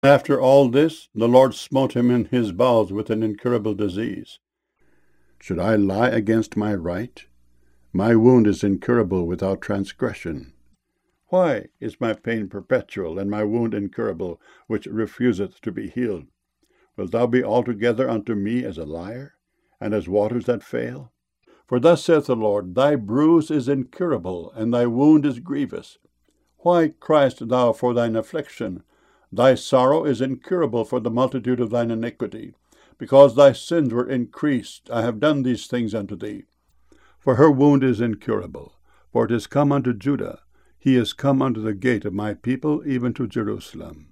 After all this, the Lord smote him in his bowels with an incurable disease. Should I lie against my right? My wound is incurable without transgression. Why is my pain perpetual, and my wound incurable, which refuseth to be healed? Wilt thou be altogether unto me as a liar, and as waters that fail? For thus saith the Lord, Thy bruise is incurable, and thy wound is grievous. Why criest thou for thine affliction? Thy sorrow is incurable for the multitude of thine iniquity. Because thy sins were increased, I have done these things unto thee. For her wound is incurable, for it is come unto Judah, he is come unto the gate of my people, even to Jerusalem.